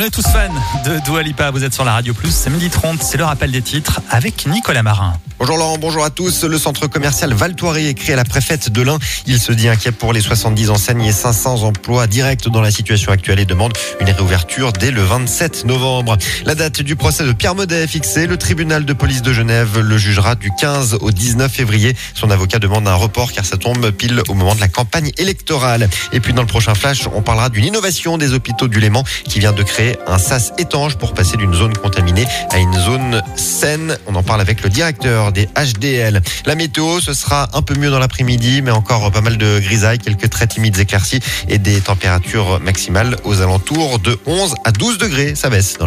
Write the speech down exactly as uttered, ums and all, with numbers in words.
On est tous fans de Dua Lipa, vous êtes sur la Radio Plus, c'est midi trente, c'est le rappel des titres avec Nicolas Marin. Bonjour Laurent, bonjour à tous. Le centre commercial Val Thoiry écrit à la préfète de l'Ain. Il se dit inquiet pour les soixante-dix enseignes et cinq cents emplois directs dans la situation actuelle et demande une réouverture dès le vingt-sept novembre. La date du procès de Pierre Maudet est fixée. Le tribunal de police de Genève le jugera du quinze au dix-neuf février. Son avocat demande un report car ça tombe pile au moment de la campagne électorale. Et puis dans le prochain flash, on parlera d'une innovation des hôpitaux du Léman qui vient de créer un sas étanche pour passer d'une zone contaminée à une zone saine. On en parle avec le directeur des H D L. La météo, ce sera un peu mieux dans l'après-midi, mais encore pas mal de grisailles, quelques très timides éclaircies et des températures maximales aux alentours de onze à douze degrés. Ça baisse.